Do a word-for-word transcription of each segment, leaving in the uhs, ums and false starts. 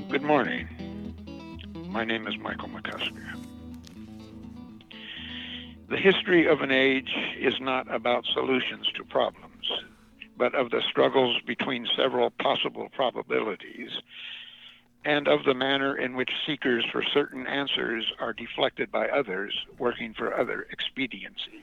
Good morning. My name is Michael McCusker. The history of an age is not about solutions to problems, but of the struggles between several possible probabilities and of the manner in which seekers for certain answers are deflected by others working for other expediencies.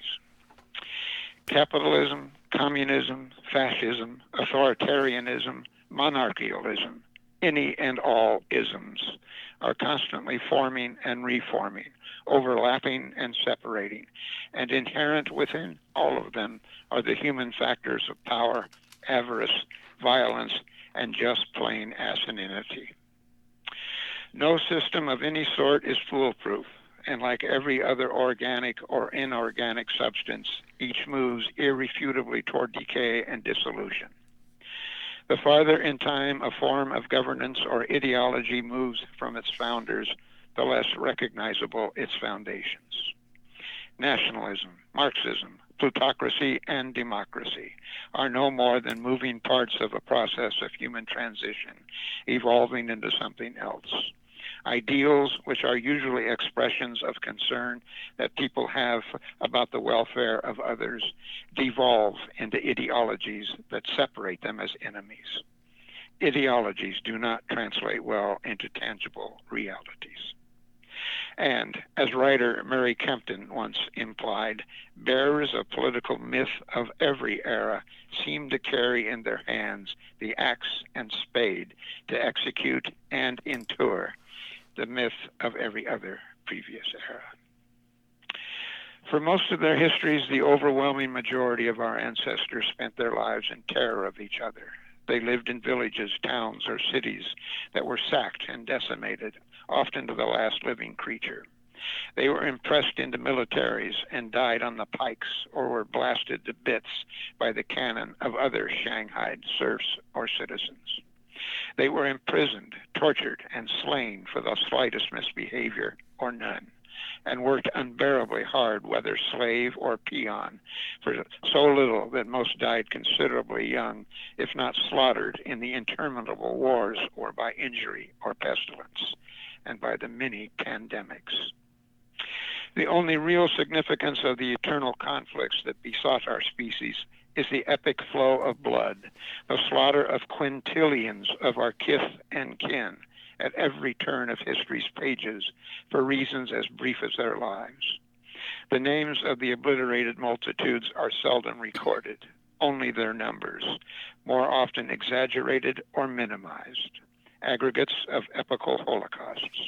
Capitalism, communism, fascism, authoritarianism, monarchialism, any and all isms are constantly forming and reforming, overlapping and separating, and inherent within all of them are the human factors of power, avarice, violence, and just plain asininity. No system of any sort is foolproof, and like every other organic or inorganic substance, each moves irrefutably toward decay and dissolution. The farther in time a form of governance or ideology moves from its founders, the less recognizable its foundations. Nationalism, Marxism, plutocracy, and democracy are no more than moving parts of a process of human transition, evolving into something else. Ideals, which are usually expressions of concern that people have about the welfare of others, devolve into ideologies that separate them as enemies. Ideologies do not translate well into tangible realities. And, as writer Murray Kempton once implied, bearers of political myth of every era seem to carry in their hands the axe and spade to execute and endure the myth of every other previous era. For most of their histories, the overwhelming majority of our ancestors spent their lives in terror of each other. They lived in villages, towns, or cities that were sacked and decimated, often to the last living creature. They were impressed into militaries and died on the pikes or were blasted to bits by the cannon of other shanghaied serfs or citizens. They were imprisoned, tortured, and slain for the slightest misbehavior or none, and worked unbearably hard, whether slave or peon, for so little that most died considerably young, if not slaughtered in the interminable wars or by injury or pestilence, and by the many pandemics. The only real significance of the eternal conflicts that besought our species is the epic flow of blood, the slaughter of quintillions of our kith and kin at every turn of history's pages for reasons as brief as their lives. The names of the obliterated multitudes are seldom recorded, only their numbers, more often exaggerated or minimized, aggregates of epical holocausts.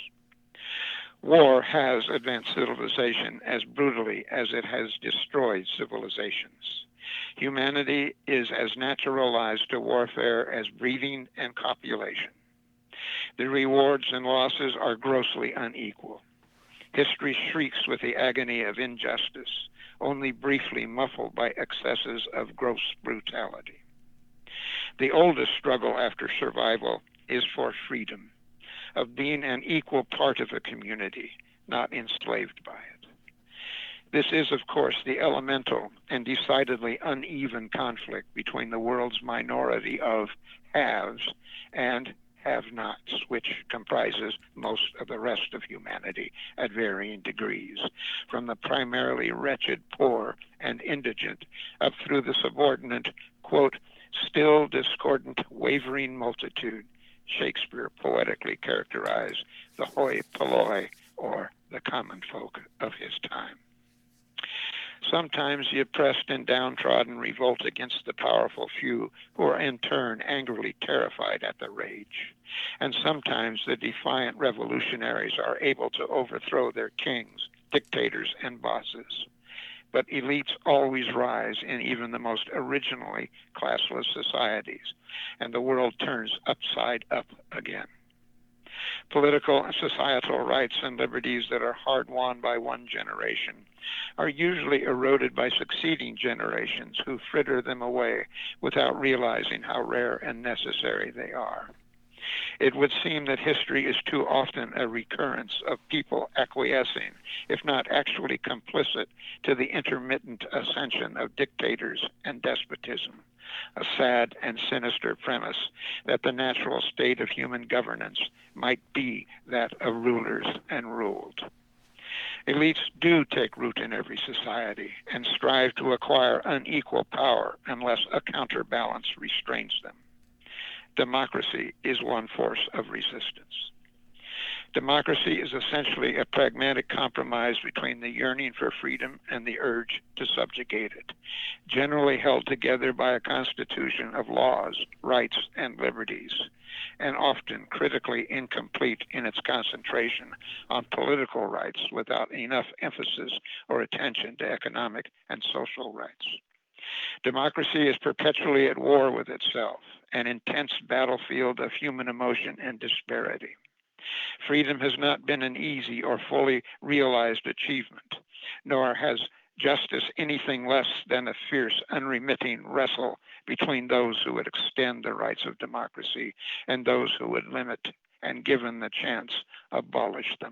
War has advanced civilization as brutally as it has destroyed civilizations. Humanity is as naturalized to warfare as breeding and copulation. The rewards and losses are grossly unequal. History shrieks with the agony of injustice, only briefly muffled by excesses of gross brutality. The oldest struggle after survival is for freedom, of being an equal part of a community, not enslaved by it. This is, of course, the elemental and decidedly uneven conflict between the world's minority of haves and have-nots, which comprises most of the rest of humanity at varying degrees, from the primarily wretched, poor, and indigent, up through the subordinate, quote, still discordant, wavering multitude Shakespeare poetically characterized the hoi polloi, or the common folk of his time. Sometimes the oppressed and downtrodden revolt against the powerful few, who are in turn angrily terrified at the rage. And sometimes the defiant revolutionaries are able to overthrow their kings, dictators, and bosses. But elites always rise in even the most originally classless societies, and the world turns upside up again. Political and societal rights and liberties that are hard-won by one generation are usually eroded by succeeding generations who fritter them away without realizing how rare and necessary they are. It would seem that history is too often a recurrence of people acquiescing, if not actually complicit, to the intermittent ascension of dictators and despotism, a sad and sinister premise that the natural state of human governance might be that of rulers and ruled. Elites do take root in every society and strive to acquire unequal power unless a counterbalance restrains them. Democracy is one force of resistance. Democracy is essentially a pragmatic compromise between the yearning for freedom and the urge to subjugate it, generally held together by a constitution of laws, rights, and liberties, and often critically incomplete in its concentration on political rights without enough emphasis or attention to economic and social rights. Democracy is perpetually at war with itself, an intense battlefield of human emotion and disparity. Freedom has not been an easy or fully realized achievement, nor has justice anything less than a fierce, unremitting wrestle between those who would extend the rights of democracy and those who would limit and, given the chance, abolish them.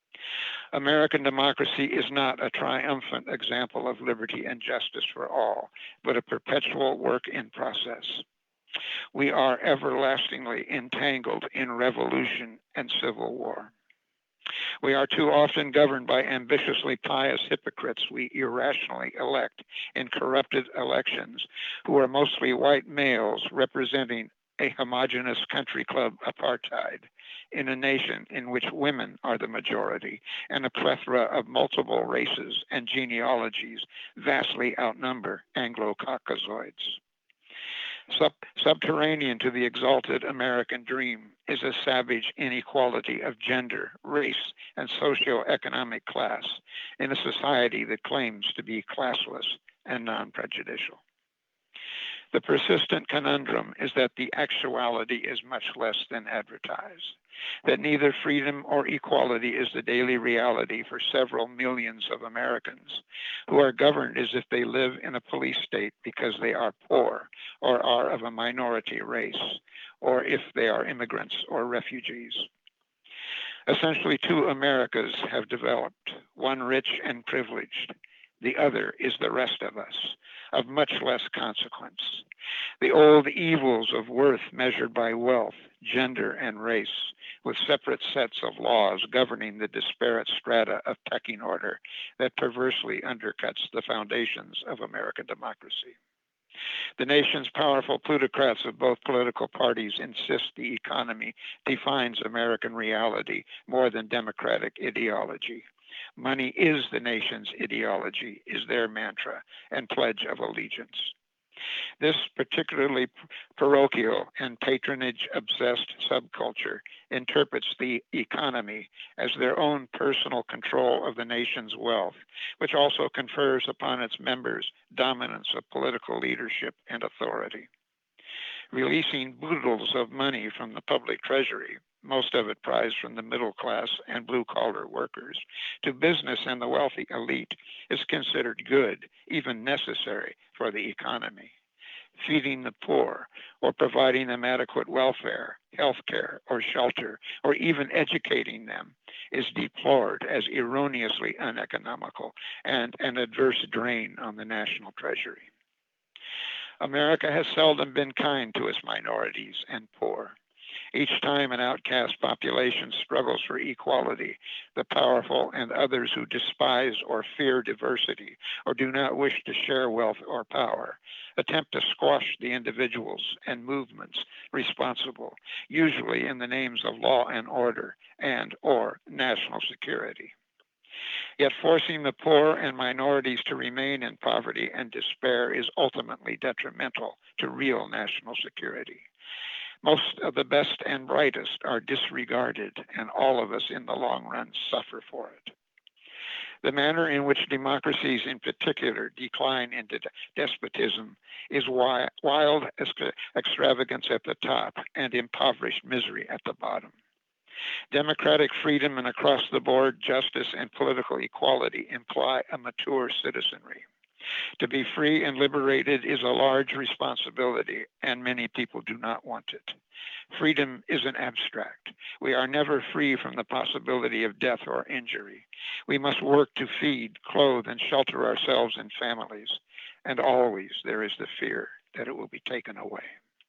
American democracy is not a triumphant example of liberty and justice for all, but a perpetual work in process. We are everlastingly entangled in revolution and civil war. We are too often governed by ambitiously pious hypocrites we irrationally elect in corrupted elections, who are mostly white males representing a homogeneous country club apartheid in a nation in which women are the majority and a plethora of multiple races and genealogies vastly outnumber Anglo-Caucasoids. Sub- subterranean to the exalted American dream is a savage inequality of gender, race, and socioeconomic class in a society that claims to be classless and non-prejudicial. The persistent conundrum is that the actuality is much less than advertised, that neither freedom or equality is the daily reality for several millions of Americans who are governed as if they live in a police state because they are poor or are of a minority race, or if they are immigrants or refugees. Essentially, two Americas have developed, one rich and privileged. The other is the rest of us, of much less consequence. The old evils of worth measured by wealth, gender, and race, with separate sets of laws governing the disparate strata of pecking order that perversely undercuts the foundations of American democracy. The nation's powerful plutocrats of both political parties insist the economy defines American reality more than democratic ideology. Money is the nation's ideology, is their mantra and pledge of allegiance. This particularly parochial and patronage-obsessed subculture interprets the economy as their own personal control of the nation's wealth, which also confers upon its members dominance of political leadership and authority. Releasing boodles of money from the public treasury, most of it prized from the middle class and blue-collar workers, to business and the wealthy elite is considered good, even necessary for the economy. Feeding the poor or providing them adequate welfare, health care, or shelter, or even educating them is deplored as erroneously uneconomical and an adverse drain on the national treasury. America has seldom been kind to its minorities and poor. Each time an outcast population struggles for equality, the powerful and others who despise or fear diversity or do not wish to share wealth or power attempt to squash the individuals and movements responsible, usually in the names of law and order and or national security. Yet forcing the poor and minorities to remain in poverty and despair is ultimately detrimental to real national security. Most of the best and brightest are disregarded, and all of us in the long run suffer for it. The manner in which democracies in particular decline into despotism is wild extravagance at the top and impoverished misery at the bottom. Democratic freedom and across-the-board justice and political equality imply a mature citizenry. To be free and liberated is a large responsibility, and many people do not want it. Freedom is an abstract. We are never free from the possibility of death or injury. We must work to feed, clothe, and shelter ourselves and families, and always there is the fear that it will be taken away.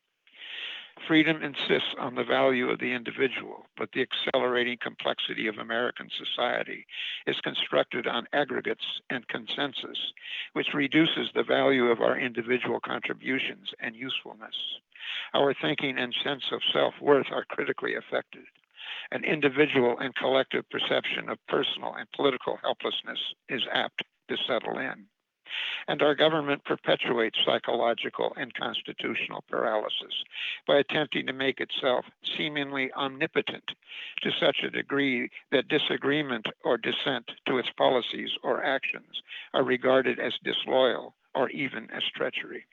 Freedom insists on the value of the individual, but the accelerating complexity of American society is constructed on aggregates and consensus, which reduces the value of our individual contributions and usefulness. Our thinking and sense of self-worth are critically affected. An individual and collective perception of personal and political helplessness is apt to settle in. And our government perpetuates psychological and constitutional paralysis by attempting to make itself seemingly omnipotent to such a degree that disagreement or dissent to its policies or actions are regarded as disloyal or even as treachery.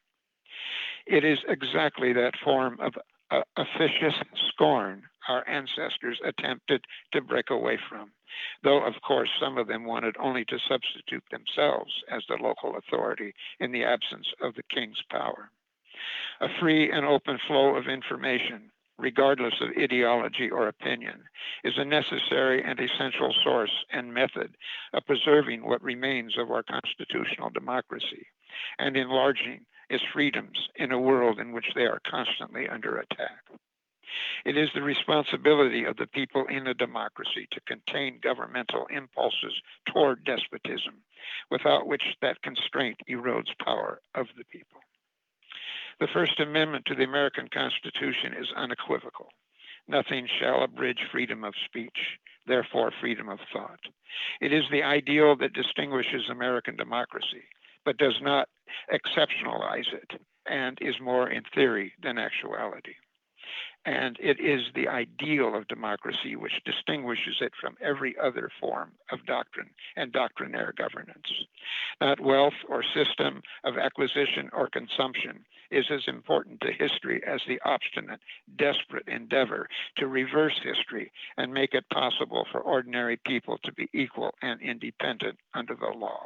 It is exactly that form of uh, officious scorn our ancestors attempted to break away from, though of course some of them wanted only to substitute themselves as the local authority in the absence of the king's power. A free and open flow of information, regardless of ideology or opinion, is a necessary and essential source and method of preserving what remains of our constitutional democracy and enlarging its freedoms in a world in which they are constantly under attack. It is the responsibility of the people in a democracy to contain governmental impulses toward despotism, without which that constraint erodes power of the people. The First Amendment to the American Constitution is unequivocal. Nothing shall abridge freedom of speech, therefore freedom of thought. It is the ideal that distinguishes American democracy, but does not exceptionalize it, and is more in theory than actuality. And it is the ideal of democracy which distinguishes it from every other form of doctrine and doctrinaire governance. That wealth or system of acquisition or consumption is as important to history as the obstinate, desperate endeavor to reverse history and make it possible for ordinary people to be equal and independent under the law.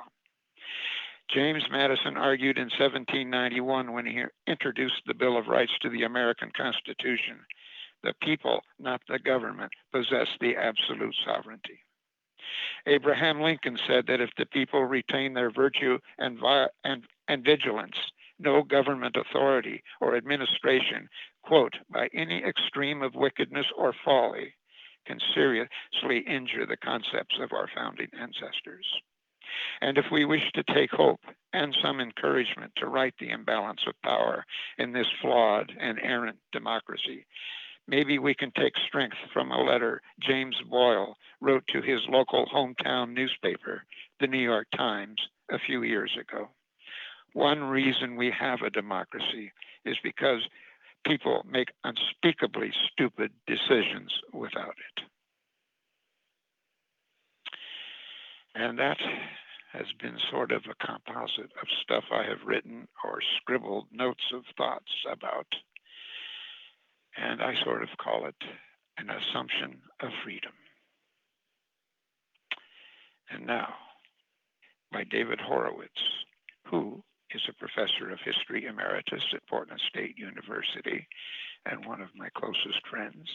James Madison argued in seventeen ninety-one when he introduced the Bill of Rights to the American Constitution, the people, not the government, possess the absolute sovereignty. Abraham Lincoln said that if the people retain their virtue and, vi- and, and vigilance, no government authority or administration, quote, by any extreme of wickedness or folly, can seriously injure the concepts of our founding ancestors. And if we wish to take hope and some encouragement to right the imbalance of power in this flawed and errant democracy, maybe we can take strength from a letter James Boyle wrote to his local hometown newspaper, the New York Times, a few years ago. One reason we have a democracy is because people make unspeakably stupid decisions without it. And that has been sort of a composite of stuff I have written or scribbled notes of thoughts about. And I sort of call it an assumption of freedom. And now, by David Horowitz, who is a professor of history emeritus at Portland State University and one of my closest friends.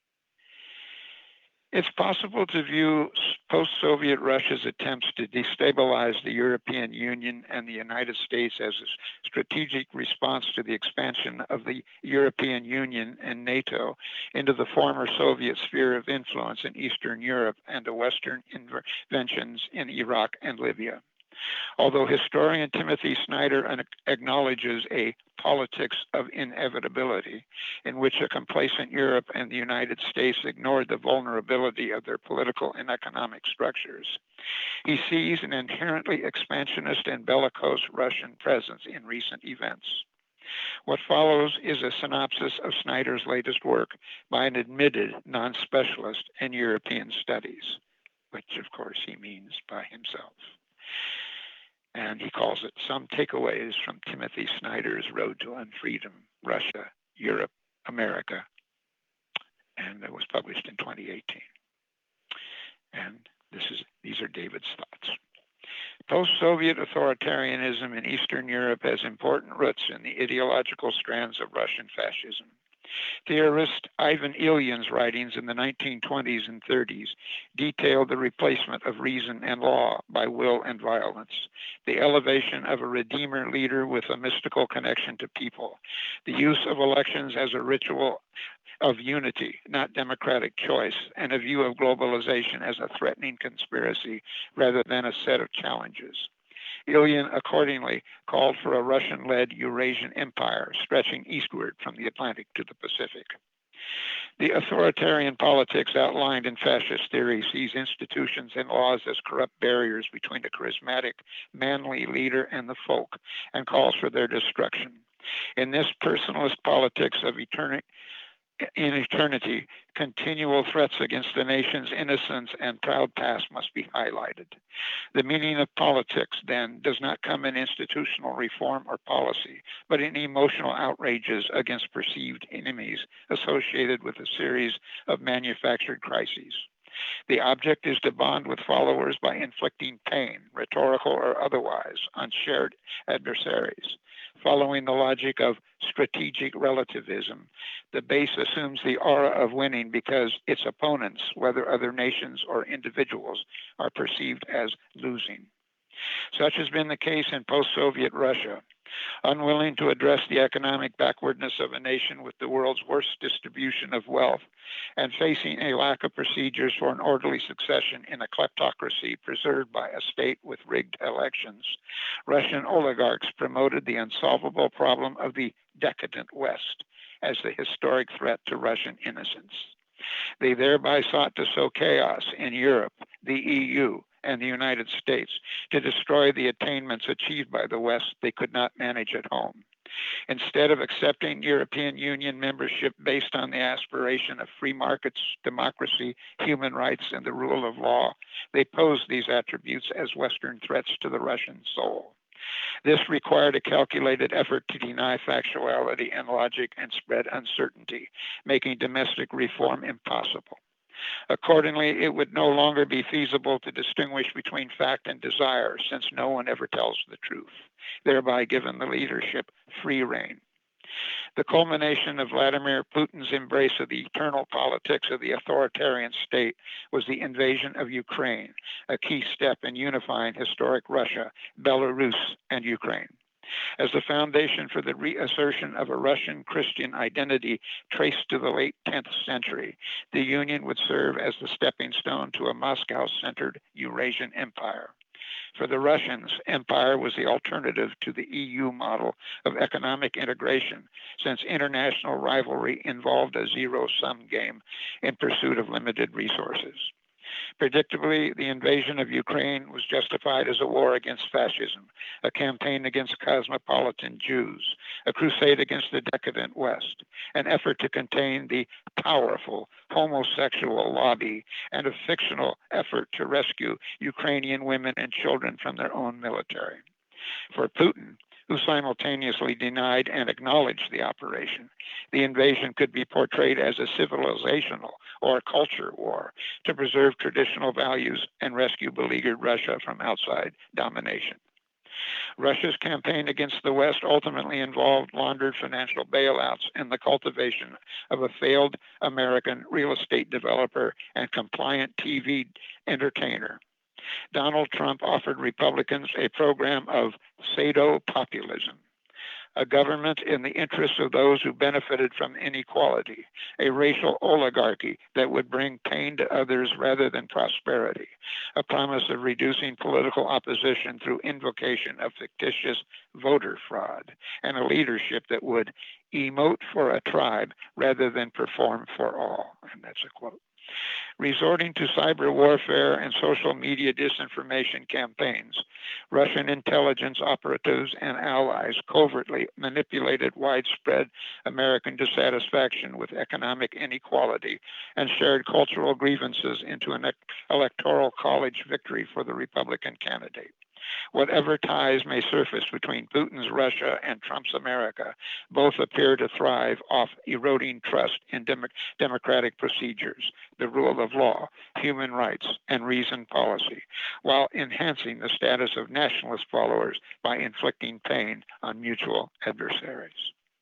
It's possible to view post-Soviet Russia's attempts to destabilize the European Union and the United States as a strategic response to the expansion of the European Union and NATO into the former Soviet sphere of influence in Eastern Europe and to Western interventions in Iraq and Libya. Although historian Timothy Snyder acknowledges a politics of inevitability in which a complacent Europe and the United States ignored the vulnerability of their political and economic structures, he sees an inherently expansionist and bellicose Russian presence in recent events. What follows is a synopsis of Snyder's latest work by an admitted non-specialist in European studies, which of course he means by himself. And he calls it Some Takeaways from Timothy Snyder's Road to Unfreedom, Russia, Europe, America. And it was published in twenty eighteen. And this is these are David's thoughts. Post-Soviet authoritarianism in Eastern Europe has important roots in the ideological strands of Russian fascism. Theorist Ivan Ilyan's writings in the nineteen twenties and thirties detailed the replacement of reason and law by will and violence, the elevation of a redeemer leader with a mystical connection to people, the use of elections as a ritual of unity, not democratic choice, and a view of globalization as a threatening conspiracy rather than a set of challenges. Ilyin accordingly called for a Russian-led Eurasian empire stretching eastward from the Atlantic to the Pacific. The authoritarian politics outlined in fascist theory sees institutions and laws as corrupt barriers between the charismatic, manly leader and the folk, and calls for their destruction. In this personalist politics of eternity, in eternity, continual threats against the nation's innocence and proud past must be highlighted. The meaning of politics, then, does not come in institutional reform or policy, but in emotional outrages against perceived enemies associated with a series of manufactured crises. The object is to bond with followers by inflicting pain, rhetorical or otherwise, on shared adversaries. Following the logic of strategic relativism, the base assumes the aura of winning because its opponents, whether other nations or individuals, are perceived as losing. Such has been the case in post-Soviet Russia. Unwilling to address the economic backwardness of a nation with the world's worst distribution of wealth, and facing a lack of procedures for an orderly succession in a kleptocracy preserved by a state with rigged elections, Russian oligarchs promoted the unsolvable problem of the decadent West as the historic threat to Russian innocence. They thereby sought to sow chaos in Europe, the E U, and the United States to destroy the attainments achieved by the West they could not manage at home. Instead of accepting European Union membership based on the aspiration of free markets, democracy, human rights, and the rule of law, they posed these attributes as Western threats to the Russian soul. This required a calculated effort to deny factuality and logic and spread uncertainty, making domestic reform impossible. Accordingly, it would no longer be feasible to distinguish between fact and desire, since no one ever tells the truth, thereby giving the leadership free rein. The culmination of Vladimir Putin's embrace of the eternal politics of the authoritarian state was the invasion of Ukraine, a key step in unifying historic Russia, Belarus, and Ukraine. As the foundation for the reassertion of a Russian Christian identity traced to the late tenth century, the Union would serve as the stepping stone to a Moscow-centered Eurasian empire. For the Russians, empire was the alternative to the E U model of economic integration, since international rivalry involved a zero-sum game in pursuit of limited resources. Predictably, the invasion of Ukraine was justified as a war against fascism, a campaign against cosmopolitan Jews, a crusade against the decadent West, an effort to contain the powerful homosexual lobby, and a fictional effort to rescue Ukrainian women and children from their own military. For Putin, who simultaneously denied and acknowledged the operation, the invasion could be portrayed as a civilizational or culture war to preserve traditional values and rescue beleaguered Russia from outside domination. Russia's campaign against the West ultimately involved laundered financial bailouts and the cultivation of a failed American real estate developer and compliant T V entertainer. Donald Trump offered Republicans a program of pseudo-populism, a government in the interests of those who benefited from inequality, a racial oligarchy that would bring pain to others rather than prosperity, a promise of reducing political opposition through invocation of fictitious voter fraud, and a leadership that would emote for a tribe rather than perform for all. And that's a quote. Resorting to cyber warfare and social media disinformation campaigns, Russian intelligence operatives and allies covertly manipulated widespread American dissatisfaction with economic inequality and shared cultural grievances into an electoral college victory for the Republican candidate. Whatever ties may surface between Putin's Russia and Trump's America, both appear to thrive off eroding trust in dem- democratic procedures, the rule of law, human rights, and reasoned policy, while enhancing the status of nationalist followers by inflicting pain on mutual adversaries.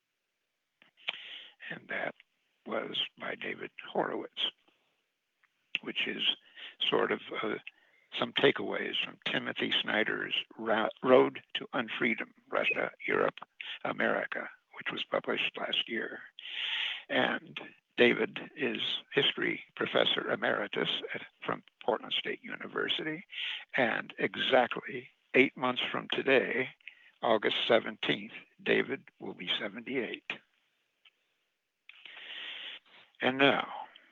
And that was by David Horowitz, which is sort of uh, some takeaways from Timothy Snyder's Road to Unfreedom, Russia, Europe, America, which was published last year. And David is history professor emeritus at, from Portland State University. And exactly eight months from today, August seventeenth, David will be seventy-eight. And now,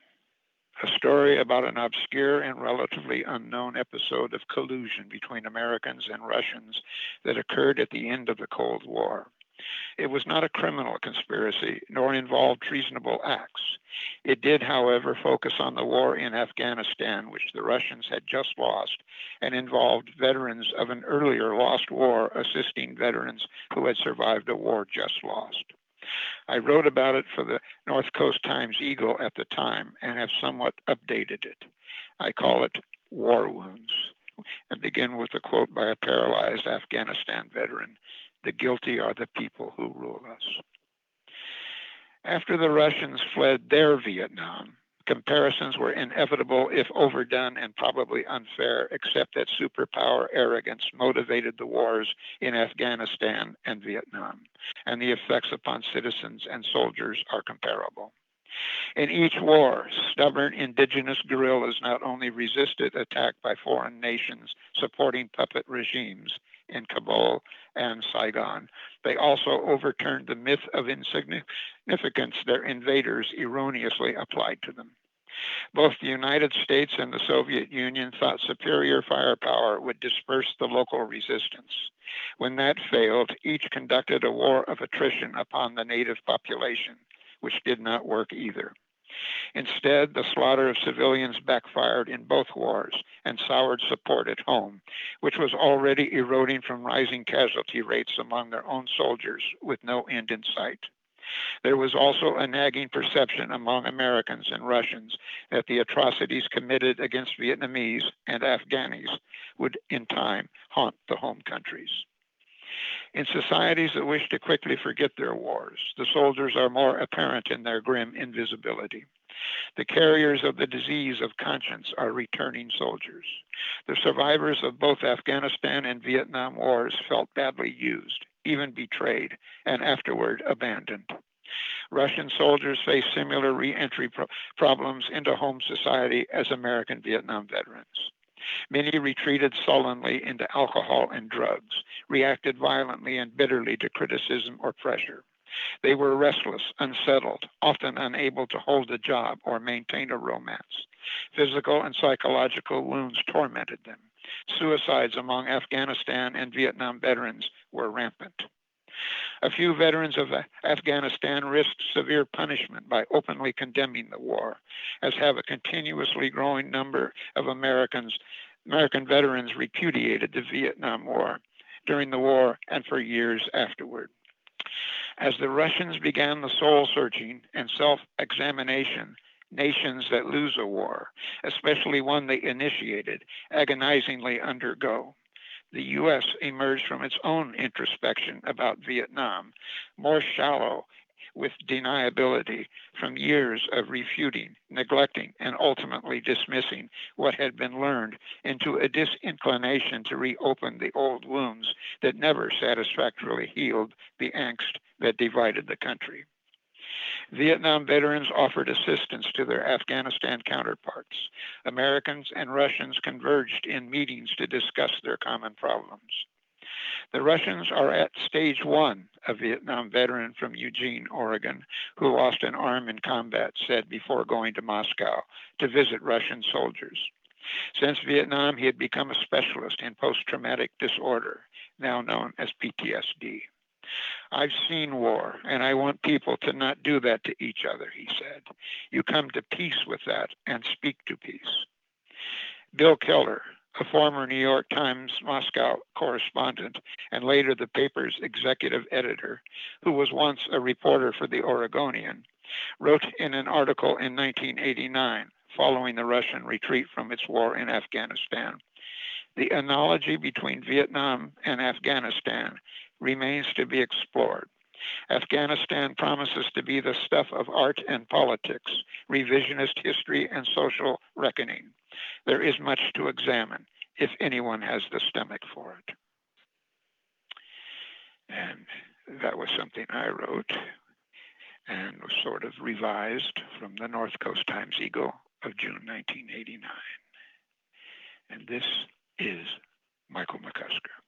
a story about an obscure and relatively unknown episode of collusion between Americans and Russians that occurred at the end of the Cold War. It was not a criminal conspiracy, nor involved treasonable acts. It did, however, focus on the war in Afghanistan, which the Russians had just lost, and involved veterans of an earlier lost war assisting veterans who had survived a war just lost. I wrote about it for the North Coast Times-Eagle at the time and have somewhat updated it. I call it War Wounds, and begin with a quote by a paralyzed Afghanistan veteran: "The guilty are the people who rule us." After the Russians fled their Vietnam, comparisons were inevitable if overdone and probably unfair, except that superpower arrogance motivated the wars in Afghanistan and Vietnam, and the effects upon citizens and soldiers are comparable. In each war, stubborn indigenous guerrillas not only resisted attack by foreign nations supporting puppet regimes in Kabul and Saigon, they also overturned the myth of insignificance their invaders erroneously applied to them. Both the United States and the Soviet Union thought superior firepower would disperse the local resistance. When that failed, each conducted a war of attrition upon the native population, which did not work either. Instead, the slaughter of civilians backfired in both wars and soured support at home, which was already eroding from rising casualty rates among their own soldiers with no end in sight. There was also a nagging perception among Americans and Russians that the atrocities committed against Vietnamese and Afghanis would in time haunt the home countries. In societies that wish to quickly forget their wars, the soldiers are more apparent in their grim invisibility. The carriers of the disease of conscience are returning soldiers. The survivors of both Afghanistan and Vietnam wars felt badly used, even betrayed, and afterward abandoned. Russian soldiers face similar re-entry pro- problems into home society as American Vietnam veterans. Many retreated sullenly into alcohol and drugs, reacted violently and bitterly to criticism or pressure. They were restless, unsettled, often unable to hold a job or maintain a romance. Physical and psychological wounds tormented them. Suicides among Afghanistan and Vietnam veterans were rampant. A few veterans of Afghanistan risked severe punishment by openly condemning the war, as have a continuously growing number of Americans, American veterans repudiated the Vietnam War during the war and for years afterward. As the Russians began the soul-searching and self-examination, nations that lose a war, especially one they initiated, agonizingly undergo. The U S emerged from its own introspection about Vietnam, more shallow with deniability from years of refuting, neglecting, and ultimately dismissing what had been learned, into a disinclination to reopen the old wounds that never satisfactorily healed the angst that divided the country. Vietnam veterans offered assistance to their Afghanistan counterparts. Americans and Russians converged in meetings to discuss their common problems. The Russians are at stage one, a Vietnam veteran from Eugene, Oregon, who lost an arm in combat, said before going to Moscow to visit Russian soldiers. Since Vietnam, he had become a specialist in post-traumatic disorder, now known as P T S D. I've seen war, and I want people to not do that to each other, he said. You come to peace with that and speak to peace. Bill Keller, a former New York Times Moscow correspondent and later the paper's executive editor, who was once a reporter for the Oregonian, wrote in an article in nineteen eighty-nine, following the Russian retreat from its war in Afghanistan, the analogy between Vietnam and Afghanistan remains to be explored. Afghanistan promises to be the stuff of art and politics, revisionist history, and social reckoning. There is much to examine if anyone has the stomach for it. And that was something I wrote and was sort of revised from the North Coast Times Eagle of June nineteen eighty-nine. And this is Michael McCusker.